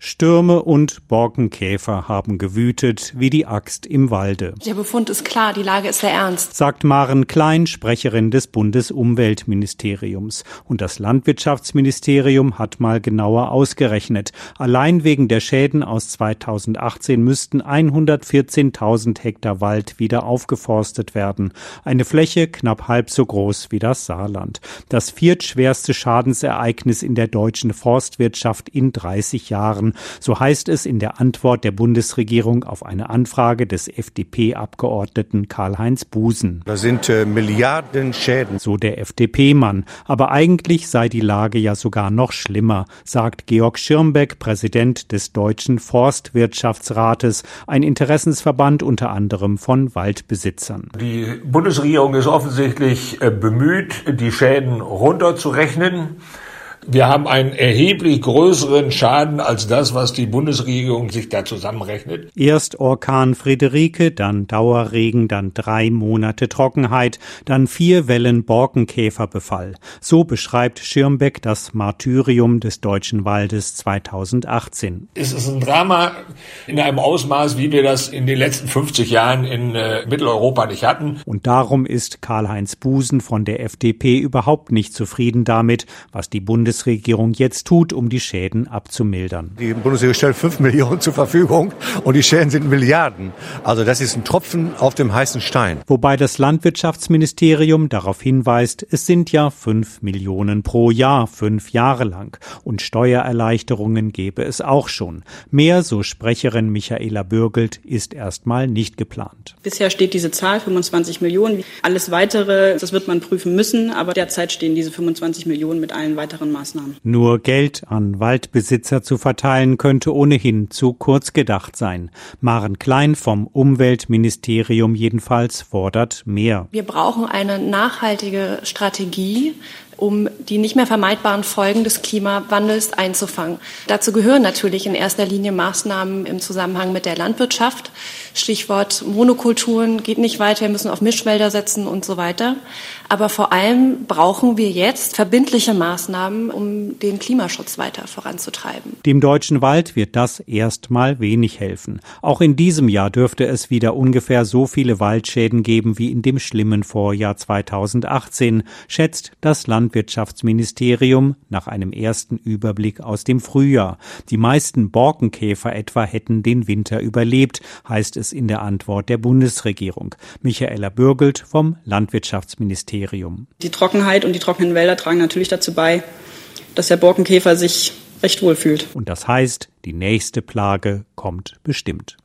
Stürme und Borkenkäfer haben gewütet wie die Axt im Walde. Der Befund ist klar, die Lage ist sehr ernst, sagt Maren Klein, Sprecherin des Bundesumweltministeriums. Und das Landwirtschaftsministerium hat mal genauer ausgerechnet. Allein wegen der Schäden aus 2018 müssten 114.000 Hektar Wald wieder aufgeforstet werden. Eine Fläche knapp halb so groß wie das Saarland. Das viertschwerste Schadensereignis in der deutschen Forstwirtschaft in 30 Jahren. So heißt es in der Antwort der Bundesregierung auf eine Anfrage des FDP-Abgeordneten Karl-Heinz Busen. Das sind Milliarden Schäden. So der FDP-Mann. Aber eigentlich sei die Lage ja sogar noch schlimmer, sagt Georg Schirmbeck, Präsident des Deutschen Forstwirtschaftsrates, ein Interessensverband unter anderem von Waldbesitzern. Die Bundesregierung ist offensichtlich bemüht, die Schäden runterzurechnen. Wir haben einen erheblich größeren Schaden als das, was die Bundesregierung sich da zusammenrechnet. Erst Orkan Friederike, dann Dauerregen, dann 3 Monate Trockenheit, dann 4 Wellen Borkenkäferbefall. So beschreibt Schirmbeck das Martyrium des deutschen Waldes 2018. Es ist ein Drama in einem Ausmaß, wie wir das in den letzten 50 Jahren in Mitteleuropa nicht hatten. Und darum ist Karl-Heinz Busen von der FDP überhaupt nicht zufrieden damit, was die Bundesregierung jetzt tut, um die Schäden abzumildern. Die Bundesregierung stellt 5 Millionen zur Verfügung und die Schäden sind Milliarden. Also das ist ein Tropfen auf dem heißen Stein. Wobei das Landwirtschaftsministerium darauf hinweist, es sind ja 5 Millionen pro Jahr, 5 Jahre lang. Und Steuererleichterungen gäbe es auch schon. Mehr, so Sprecherin Michaela Bürgelt, ist erstmal nicht geplant. Bisher steht diese Zahl, 25 Millionen. Alles Weitere, das wird man prüfen müssen, aber derzeit stehen diese 25 Millionen mit allen weiteren Maßnahmen. Nur Geld an Waldbesitzer zu verteilen, könnte ohnehin zu kurz gedacht sein. Maren Klein vom Umweltministerium jedenfalls fordert mehr. Wir brauchen eine nachhaltige Strategie, um die nicht mehr vermeidbaren Folgen des Klimawandels einzufangen. Dazu gehören natürlich in erster Linie Maßnahmen im Zusammenhang mit der Landwirtschaft. Stichwort Monokulturen geht nicht weiter, wir müssen auf Mischwälder setzen und so weiter. Aber vor allem brauchen wir jetzt verbindliche Maßnahmen, um den Klimaschutz weiter voranzutreiben. Dem deutschen Wald wird das erstmal wenig helfen. Auch in diesem Jahr dürfte es wieder ungefähr so viele Waldschäden geben wie in dem schlimmen Vorjahr 2018, schätzt das Landwirtschaftsministerium nach einem ersten Überblick aus dem Frühjahr. Die meisten Borkenkäfer etwa hätten den Winter überlebt, heißt es in der Antwort der Bundesregierung. Michaela Bürgelt vom Landwirtschaftsministerium. Die Trockenheit und die trockenen Wälder tragen natürlich dazu bei, dass der Borkenkäfer sich recht wohl fühlt. Und das heißt, die nächste Plage kommt bestimmt.